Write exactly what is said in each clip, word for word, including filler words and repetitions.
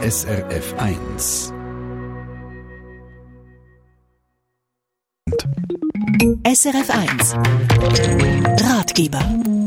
S R F eins. S R F eins Ratgeber.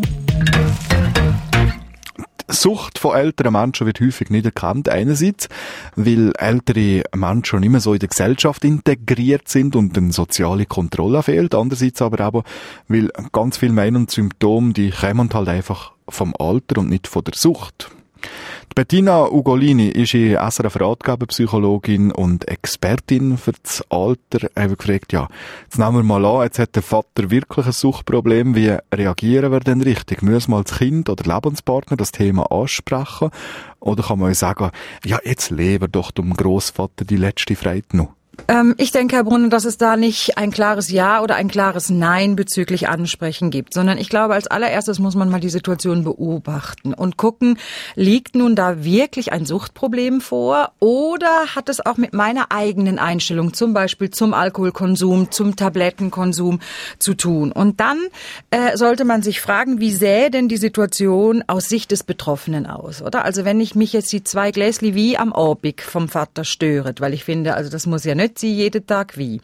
Die Sucht von älteren Menschen wird häufig nicht erkannt. Einerseits, weil ältere Menschen nicht mehr so in der Gesellschaft integriert sind und eine soziale Kontrolle fehlt. Andererseits aber auch, weil ganz viele meinen und Symptome, die kommen halt einfach vom Alter und nicht von der Sucht. Die Bettina Ugolini ist in S R F Ratgeberpsychologin und Expertin für das Alter. Ich habe gefragt, ja, jetzt nehmen wir mal an, jetzt hat der Vater wirklich ein Suchtproblem. Wie reagieren wir denn richtig? Müssen wir als Kind oder Lebenspartner das Thema ansprechen? Oder kann man sagen, ja, jetzt leben doch dem Grossvater die letzte Freude noch? Ähm, ich denke, Herr Brunner, dass es da nicht ein klares Ja oder ein klares Nein bezüglich Ansprechen gibt, sondern ich glaube, als allererstes muss man mal die Situation beobachten und gucken, liegt nun da wirklich ein Suchtproblem vor oder hat es auch mit meiner eigenen Einstellung, zum Beispiel zum Alkoholkonsum, zum Tablettenkonsum zu tun? Und dann äh, sollte man sich fragen, wie sähe denn die Situation aus Sicht des Betroffenen aus, oder? Also wenn ich mich jetzt die zwei Gläsli wie am Abend vom Vater störet, weil ich finde, also das muss ja nicht sie jeden Tag wie.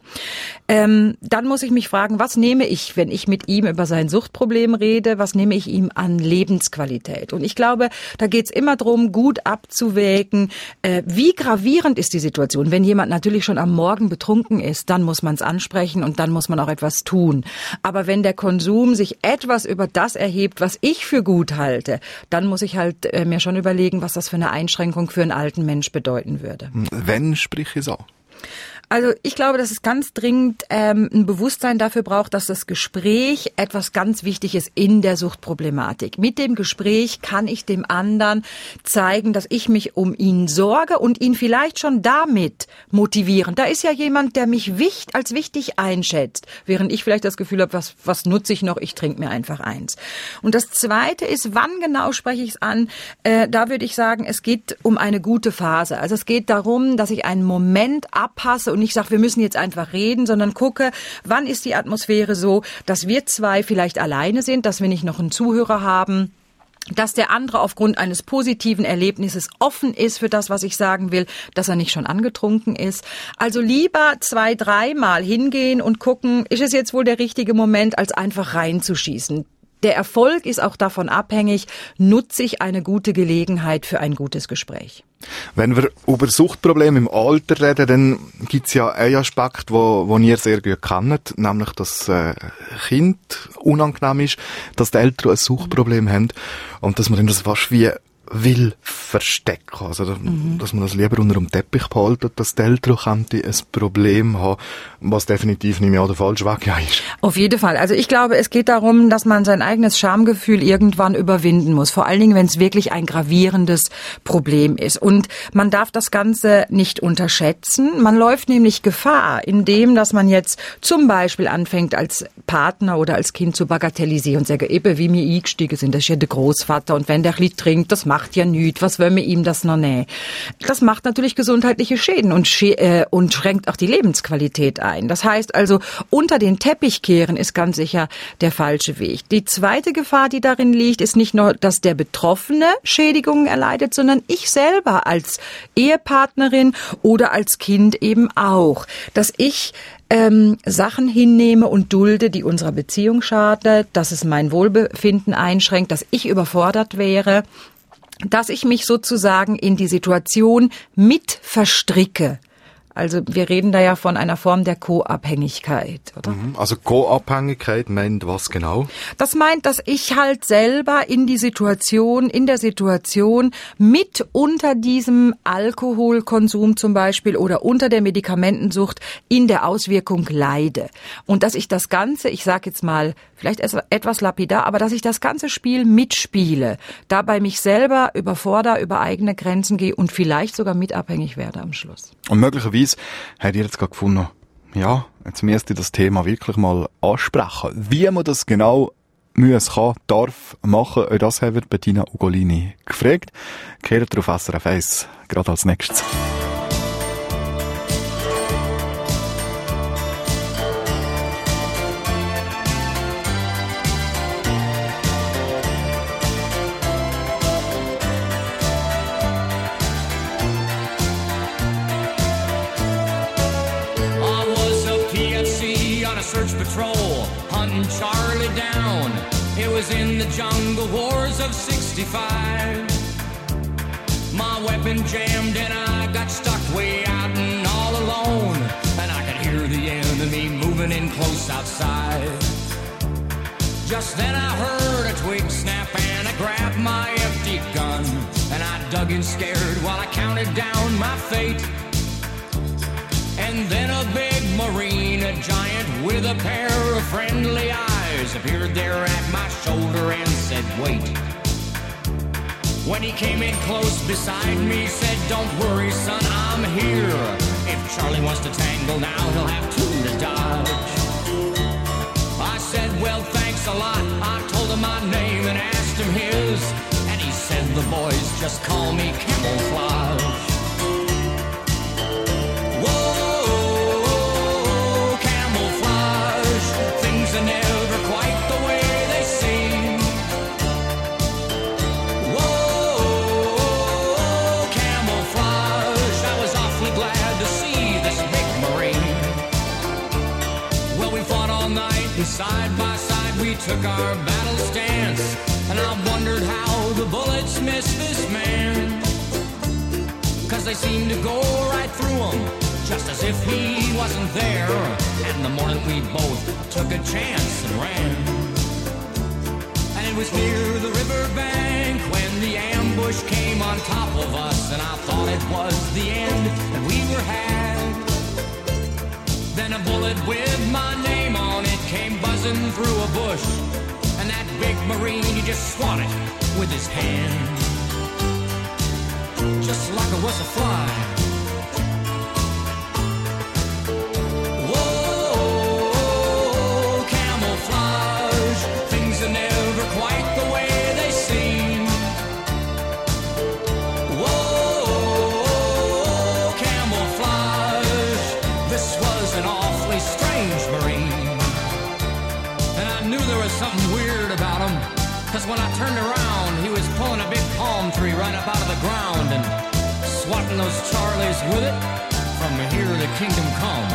Ähm, dann muss ich mich fragen, was nehme ich, wenn ich mit ihm über sein Suchtproblem rede, was nehme ich ihm an Lebensqualität? Und ich glaube, da geht es immer darum, gut abzuwägen, äh, wie gravierend ist die Situation. Wenn jemand natürlich schon am Morgen betrunken ist, dann muss man es ansprechen und dann muss man auch etwas tun. Aber wenn der Konsum sich etwas über das erhebt, was ich für gut halte, dann muss ich halt äh, mir schon überlegen, was das für eine Einschränkung für einen alten Mensch bedeuten würde. Wenn sprich ich es an? Also ich glaube, dass es ganz dringend ähm, ein Bewusstsein dafür braucht, dass das Gespräch etwas ganz Wichtiges in der Suchtproblematik. Mit dem Gespräch kann ich dem anderen zeigen, dass ich mich um ihn sorge und ihn vielleicht schon damit motivieren. Da ist ja jemand, der mich wichtig, als wichtig einschätzt, während ich vielleicht das Gefühl habe, was, was nutze ich noch? Ich trinke mir einfach eins. Und das Zweite ist, wann genau spreche ich es an? Äh, da würde ich sagen, es geht um eine gute Phase. Also es geht darum, dass ich einen Moment abpasse und nicht sage, wir müssen jetzt einfach reden, sondern gucke, wann ist die Atmosphäre so, dass wir zwei vielleicht alleine sind, dass wir nicht noch einen Zuhörer haben, dass der andere aufgrund eines positiven Erlebnisses offen ist für das, was ich sagen will, dass er nicht schon angetrunken ist. Also lieber zwei, dreimal hingehen und gucken, ist es jetzt wohl der richtige Moment, als einfach reinzuschießen. Der Erfolg ist auch davon abhängig, nutze ich eine gute Gelegenheit für ein gutes Gespräch. Wenn wir über Suchtprobleme im Alter reden, dann gibt es ja einen Aspekt, wo, wo ihr sehr gut kennt, nämlich dass äh, Kind unangenehm ist, dass die Eltern ein Suchtproblem haben und dass man dann das fast wie will verstecken. Also, mhm. dass man das lieber unter dem Teppich behalten, dass die Eltern ein Problem haben, was definitiv nicht mehr der falsche Weg ist. Auf jeden Fall. Also ich glaube, es geht darum, dass man sein eigenes Schamgefühl irgendwann überwinden muss. Vor allen Dingen, wenn es wirklich ein gravierendes Problem ist. Und man darf das Ganze nicht unterschätzen. Man läuft nämlich Gefahr, indem, dass man jetzt zum Beispiel anfängt, als Partner oder als Kind zu bagatellisieren und sagen, eben wie wir eingestiegen sind, das ist ja der Großvater und wenn der ein bisschen trinkt, das macht ja nichts, was wollen wir ihm das noch nehmen? Das macht natürlich gesundheitliche Schäden und, schä- äh, und schränkt auch die Lebensqualität ein. Das heißt also, unter den Teppich kehren ist ganz sicher der falsche Weg. Die zweite Gefahr, die darin liegt, ist nicht nur, dass der Betroffene Schädigungen erleidet, sondern ich selber als Ehepartnerin oder als Kind eben auch. Dass ich Ähm, Sachen hinnehme und dulde, die unserer Beziehung schaden, dass es mein Wohlbefinden einschränkt, dass ich überfordert wäre, dass ich mich sozusagen in die Situation mit verstricke. Also wir reden da ja von einer Form der Co-Abhängigkeit, oder? Also Co-Abhängigkeit meint was genau? Das meint, dass ich halt selber in die Situation, in der Situation mit unter diesem Alkoholkonsum zum Beispiel oder unter der Medikamentensucht in der Auswirkung leide. Und dass ich das Ganze, ich sage jetzt mal, vielleicht etwas lapidar, aber dass ich das ganze Spiel mitspiele, dabei mich selber überfordere, über eigene Grenzen gehe und vielleicht sogar mitabhängig werde am Schluss. Und möglicherweise habt ihr jetzt gerade gefunden, ja, jetzt müsst ihr das Thema wirklich mal ansprechen. Wie man das genau muss, kann, darf machen, auch das haben wir Bettina Ugolini gefragt. Kehrt auf S R F eins, gerade als nächstes. search patrol, hunting Charlie down. It was in the jungle wars of sixty-five. My weapon jammed and I got stuck way out and all alone. And I could hear the enemy moving in close outside. Just then I heard a twig snap and I grabbed my empty gun. And I dug in scared while I counted down my fate. And then a big marine, a giant with a pair of friendly eyes, appeared there at my shoulder and said, wait. When he came in close beside me, said, don't worry, son, I'm here. If Charlie wants to tangle now, he'll have two to dodge. I said, well, thanks a lot. I told him my name and asked him his. And he said, the boys just call me Camouflage. Whoa, camouflage. Things are never quite the way they seem. Whoa, camouflage. I was awfully glad to see this big Marine. Well, we fought all night and side by side we took our battle stance. And I wondered how the bullets missed this man. Cause they seemed to go right through him, just as if he wasn't there. And the morning we both took a chance and ran. And it was near the riverbank when the ambush came on top of us. And I thought it was the end and we were had. Then a bullet with my name on it came buzzing through a bush. And that big Marine, he just swatted with his hand, just like it was a fly. Whoa, camouflage. Things are never quite the way they seem. Whoa, camouflage. This was an awfully strange Marine. And I knew there was something weird about him, cause when I turned around, he was pulling a big palm tree right up out of the ground and swatting those Charlies with it from here to kingdom come.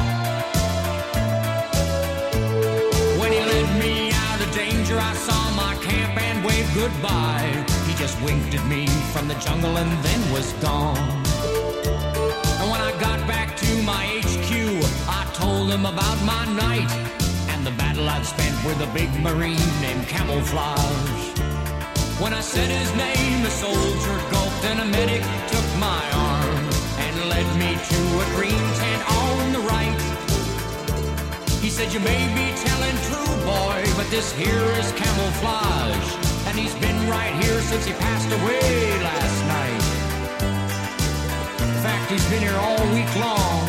When he led me out of danger, I saw my camp and waved goodbye. He just winked at me from the jungle and then was gone. And when I got back to my H Q, I told him about my night and the battle I'd spent with a big Marine named Camouflage. When I said his name, the soldier gulped and a medic took my arm and led me to a green tent on the right. He said, you may be telling true, boy, but this here is Camouflage, and he's been right here since he passed away last night. In fact, he's been here all week long.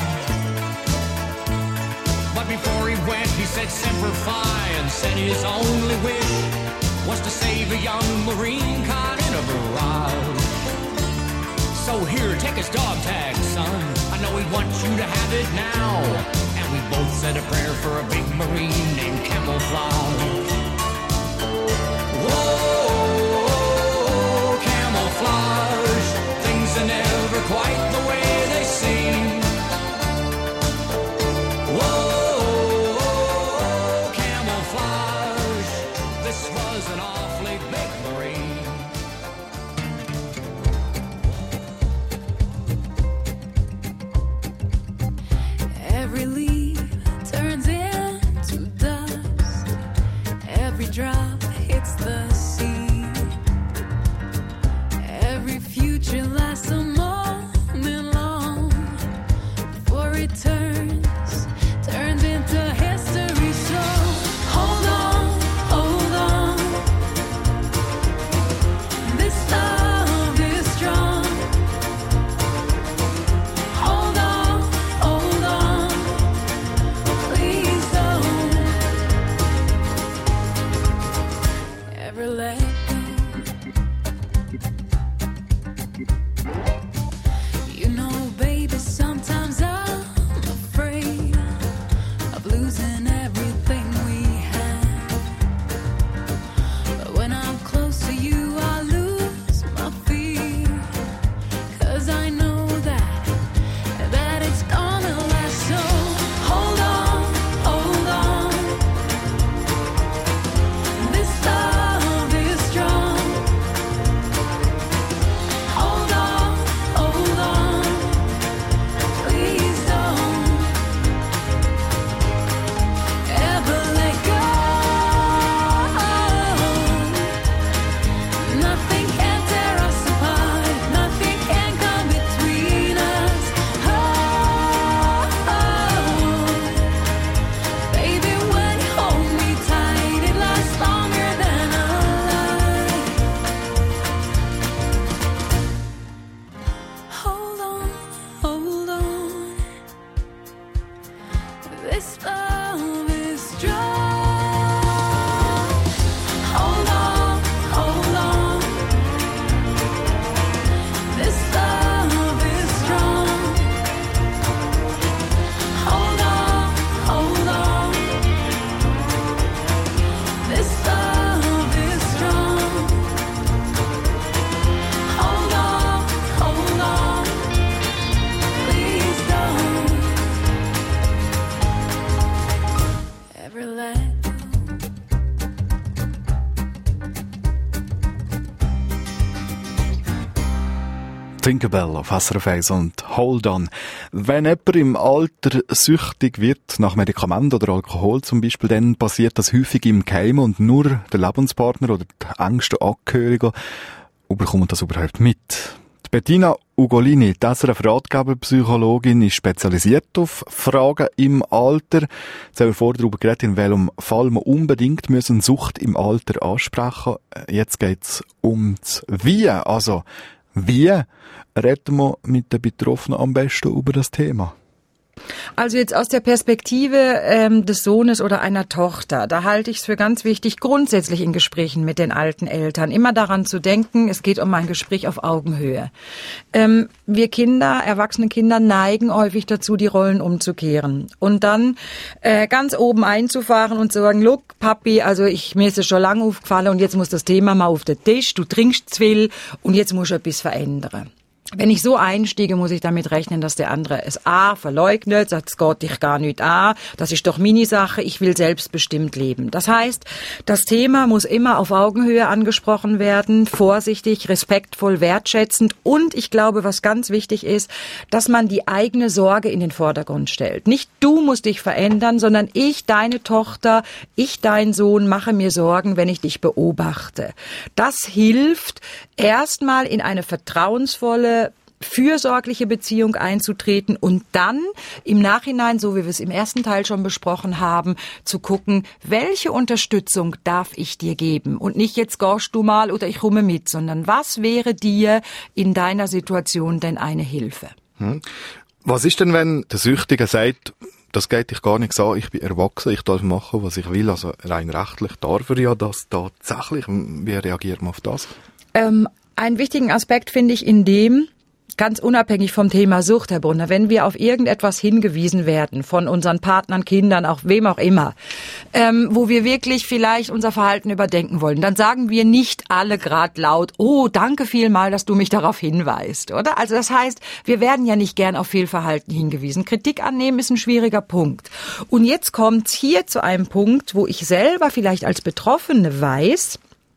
But before he went, he said Semper Fi and said his only wish was to save a young Marine caught in a barrage. So here, take his dog tag, son. I know he wants you to have it now. And we both said a prayer for a big Marine named Camouflage. Whoa, camouflage. Things are never quite the way they seem. Whoa, camouflage. This was an awfully big Marine. Every leaf turns into dust. Every drop hits the sea. Every future lasts a moment long before it turns, turns into history. So hold on, hold on. This love is strong. Hold on, hold on. Please don't ever let go. Tinkerbell auf S R F eins und Hold On. Wenn jemand im Alter süchtig wird, nach Medikamenten oder Alkohol zum Beispiel, dann passiert das häufig im Geheimen und nur der Lebenspartner oder die engsten Angehörigen bekommen das überhaupt mit. Die Bettina Ugolini, die S R F-Ratgeberpsychologin, ist spezialisiert auf Fragen im Alter. Jetzt haben wir vorher darüber geredet, in welchem Fall man unbedingt müssen Sucht im Alter ansprechen. Jetzt geht's um das Wie. Also, wie reden wir mit den Betroffenen am besten über das Thema? Also jetzt aus der Perspektive ähm, des Sohnes oder einer Tochter, da halte ich es für ganz wichtig, grundsätzlich in Gesprächen mit den alten Eltern immer daran zu denken, es geht um ein Gespräch auf Augenhöhe. Ähm, wir Kinder, erwachsene Kinder neigen häufig dazu, die Rollen umzukehren und dann äh, ganz oben einzufahren und zu sagen, look, Papi, also ich, mir ist es schon lange aufgefallen und jetzt muss das Thema mal auf den Tisch, du trinkst zu viel und jetzt musst du etwas verändern. Wenn ich so einstiege, muss ich damit rechnen, dass der andere es A verleugnet, sagt, es geht dich gar nicht an, das ist doch meine Sache, ich will selbstbestimmt leben. Das heißt, das Thema muss immer auf Augenhöhe angesprochen werden, vorsichtig, respektvoll, wertschätzend und ich glaube, was ganz wichtig ist, dass man die eigene Sorge in den Vordergrund stellt. Nicht du musst dich verändern, sondern ich, deine Tochter, ich, dein Sohn, mache mir Sorgen, wenn ich dich beobachte. Das hilft, erstmal in eine vertrauensvolle, fürsorgliche Beziehung einzutreten und dann im Nachhinein, so wie wir es im ersten Teil schon besprochen haben, zu gucken, welche Unterstützung darf ich dir geben und nicht jetzt gehst du mal oder ich komme mit, sondern was wäre dir in deiner Situation denn eine Hilfe? Hm. Was ist denn, wenn der Süchtige sagt, das geht dich gar nichts an, ich bin erwachsen, ich darf machen, was ich will, also rein rechtlich darf er ja das tatsächlich. Wie reagiert man auf das? Ähm, einen wichtigen Aspekt finde ich in dem, ganz unabhängig vom Thema Sucht, Herr Brunner, wenn wir auf irgendetwas hingewiesen werden, von unseren Partnern, Kindern, auch wem auch immer, ähm, wo wir wirklich vielleicht unser Verhalten überdenken wollen, dann sagen wir nicht alle grad laut, oh, danke vielmal, dass du mich darauf hinweist, oder? Also das heißt, wir werden ja nicht gern auf Fehlverhalten hingewiesen. Kritik annehmen ist ein schwieriger Punkt. Und jetzt kommt's hier zu einem Punkt, wo ich selber vielleicht als Betroffene weiß,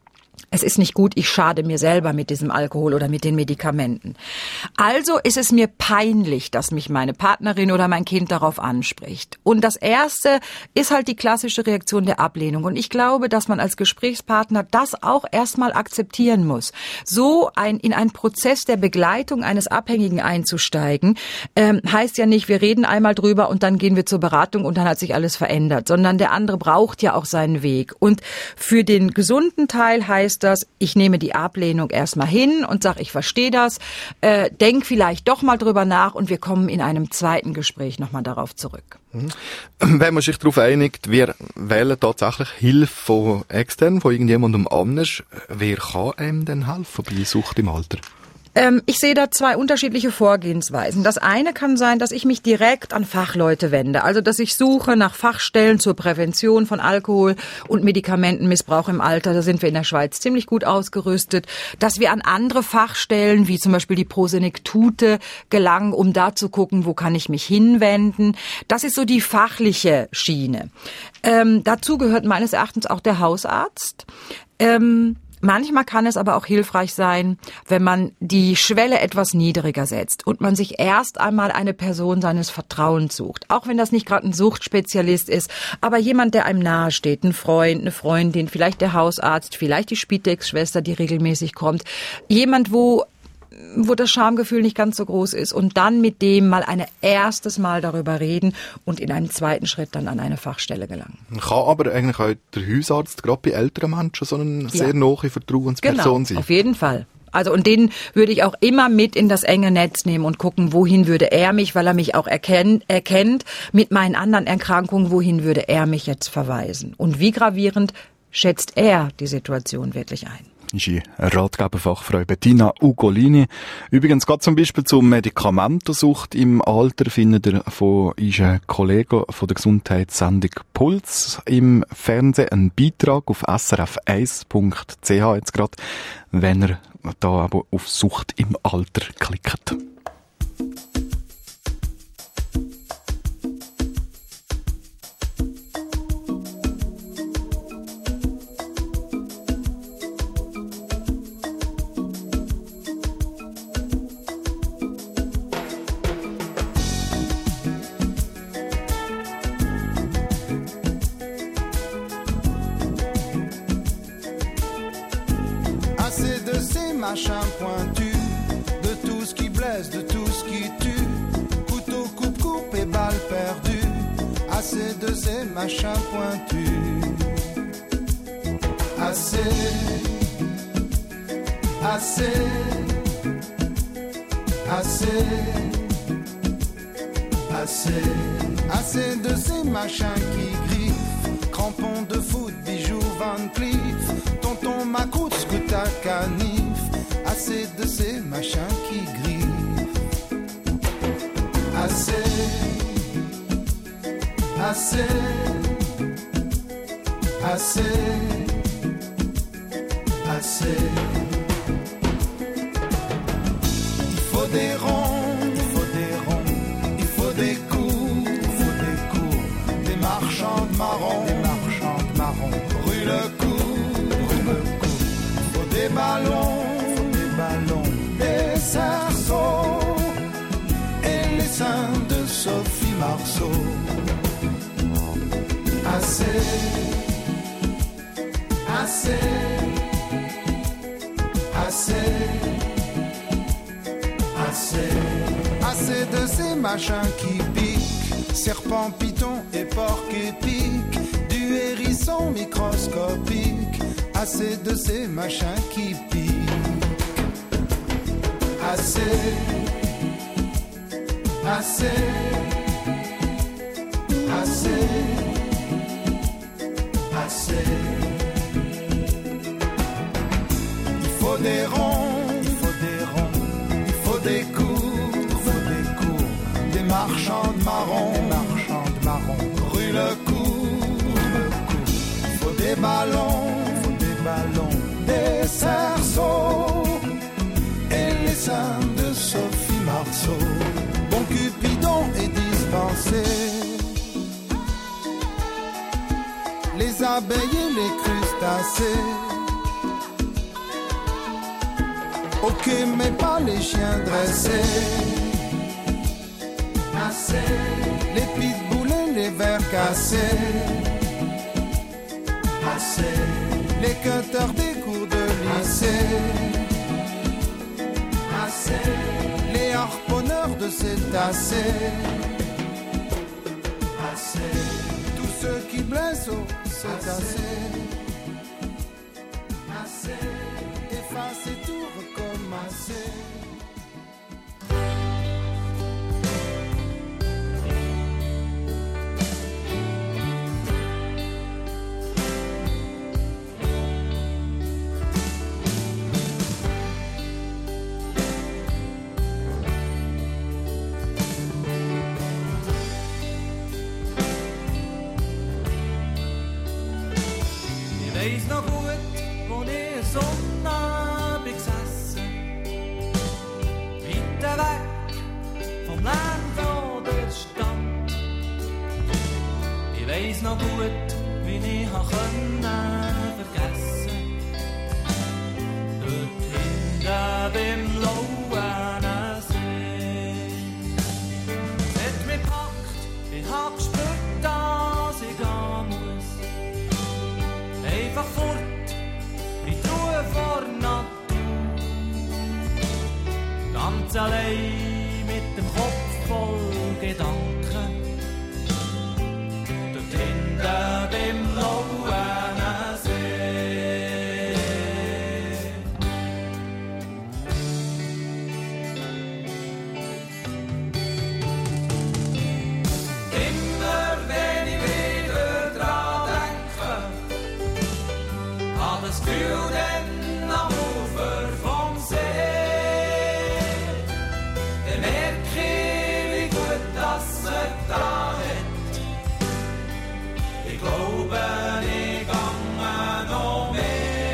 es ist nicht gut, ich schade mir selber mit diesem Alkohol oder mit den Medikamenten. Also ist es mir peinlich, dass mich meine Partnerin oder mein Kind darauf anspricht. Und das Erste ist halt die klassische Reaktion der Ablehnung. Und ich glaube, dass man als Gesprächspartner das auch erstmal akzeptieren muss. So ein, in einen Prozess der Begleitung eines Abhängigen einzusteigen, ähm, heißt ja nicht, wir reden einmal drüber und dann gehen wir zur Beratung und dann hat sich alles verändert, sondern der andere braucht ja auch seinen Weg. Und für den gesunden Teil heißt das, ich nehme die Ablehnung erstmal hin und sage, ich verstehe das, äh, denk vielleicht doch mal drüber nach und wir kommen in einem zweiten Gespräch nochmal darauf zurück. Wenn man sich darauf einigt, wir wählen tatsächlich Hilfe von extern, von irgendjemandem anders, wer kann einem denn helfen bei Sucht im Alter? Ähm, ich sehe da zwei unterschiedliche Vorgehensweisen. Das eine kann sein, dass ich mich direkt an Fachleute wende. Also, dass ich suche nach Fachstellen zur Prävention von Alkohol- und Medikamentenmissbrauch im Alter. Da sind wir in der Schweiz ziemlich gut ausgerüstet. Dass wir an andere Fachstellen, wie zum Beispiel die Prosenektute, gelangen, um da zu gucken, wo kann ich mich hinwenden. Das ist so die fachliche Schiene. Ähm, dazu gehört meines Erachtens auch der Hausarzt. Ähm, Manchmal kann es aber auch hilfreich sein, wenn man die Schwelle etwas niedriger setzt und man sich erst einmal eine Person seines Vertrauens sucht. Auch wenn das nicht gerade ein Suchtspezialist ist, aber jemand, der einem nahesteht, ein Freund, eine Freundin, vielleicht der Hausarzt, vielleicht die Spitex-Schwester, die regelmäßig kommt. Jemand, wo wo das Schamgefühl nicht ganz so groß ist und dann mit dem mal ein erstes Mal darüber reden und in einem zweiten Schritt dann an eine Fachstelle gelangen. Kann aber eigentlich auch der Hausarzt gerade bei älteren Menschen so eine Ja. sehr nahe Vertrauensperson Genau, sein? auf jeden Fall. Also und den würde ich auch immer mit in das enge Netz nehmen und gucken, wohin würde er mich, weil er mich auch erkennt, erkennt mit meinen anderen Erkrankungen, wohin würde er mich jetzt verweisen? Und wie gravierend schätzt er die Situation wirklich ein? Ist die Ratgeberfachfrau Bettina Ugolini. Übrigens, gerade zum Beispiel zur Medikamentensucht im Alter findet ihr von unseren Kollegen von der Gesundheitssendung Puls im Fernsehen einen Beitrag auf s r f eins punkt c h jetzt gerade, wenn ihr da aber auf Sucht im Alter klickt. machins pointus, de tout ce qui blesse, de tout ce qui tue. Couteau, coupe-coupe et balles perdues, assez de ces machins pointus. Assez, assez, assez, assez, assez de ces machins qui griffent, crampons de foot, bijoux Van Cleef, tonton Macroute, scout à canif, assez de ces machins qui griffent. Assez, assez, assez, assez. Il faut des ronds, il faut des ronds, il faut des coups, il faut des coups, des marchands de marrons, des marchands de marrons, brûle le cou, brûle le cou. Il faut des ballons, il faut des ballons, des cerceaux et les seins de Sophie Marceau. Assez, assez, assez, assez, assez de ces machins qui piquent, serpents, pitons et porcs épiques, du hérisson microscopique, assez de ces machins qui piquent. Assez, assez, assez, assez. Il faut des ronds, il faut des ronds, il faut des coups, il faut des coups, des marchands de marrons, des marchands de marrons, brûle le cou, brûle le cou. Il faut des ballons, il faut des ballons, des cerceaux et les seins de Sophie Marceau. Bon Cupidon est dispensé, les abeilles et les crustacés. Ok, mais pas les chiens dressés. Assez. Les pitbulls et les vers cassés. Assez. Les cutters des cours de lycée. Assez. Les harponneurs de cétacés. Assez. Tous ceux qui blessent au cétacés. Assez. Effacer tout, recommencer. Wees nog goed wanneer zonabend sassen, weiter weg vom Land von der Stadt. Ich weiss noch gut, wie ich können vergessen, dort hinten beim blauen See. Es hat mich gepackt, ich hab gespürt, dass ich gehen muss. Einfach fort, in die Ruhe vor Natur. Ganz allein mit dem Kopf voll Gedanken. Dort hinten beim blauen See. Immer wenn ich wieder dran denke, hab das Gefühl, denn am Ufer vom See, dann merk ich, wie gut das er da hat. Ich glaube, ich gange noch mehr.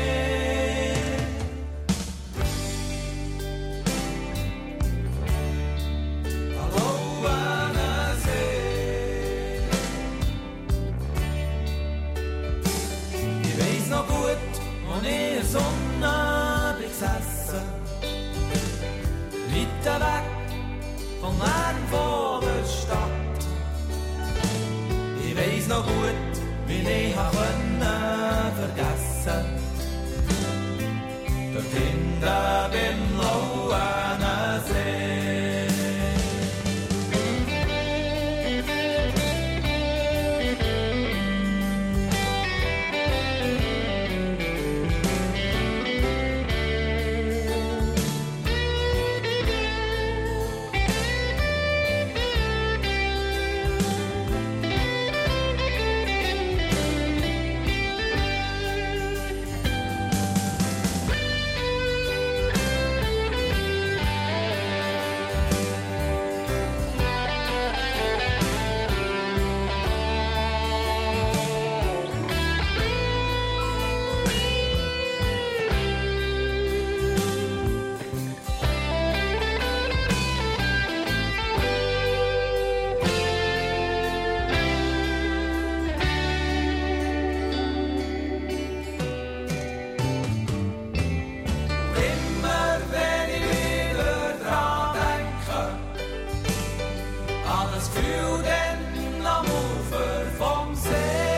Am blauen See. Ich weiss noch gut, und in der Sonne bin gesessen, weiter weg vom Lärm von der Stadt. Ich weiss noch gut, wie ich können vergessen, dort hinten beim blauen See. Immer wenn ich wieder dran denke, an das Gefühl denn am Ufer vom See,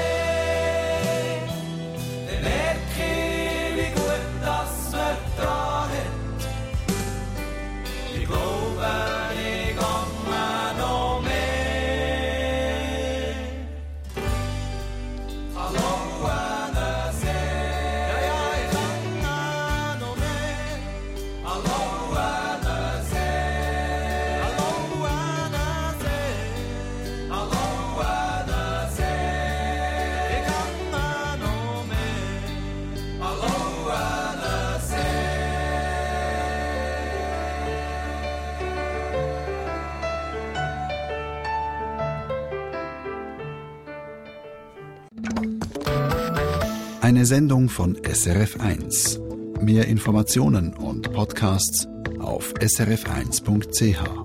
dann merke ich, wie gut das man dran hat. Ich glaube, ich gehe noch mehr. Hallo, an See. Ja, ja, ich gehe noch mehr. Hallo, an See. Hallo, an See. Hallo, an See. Ich gehe noch mehr. Hallo, an See. Eine Sendung von S R F eins. Mehr Informationen und Podcasts auf s r f eins punkt c h.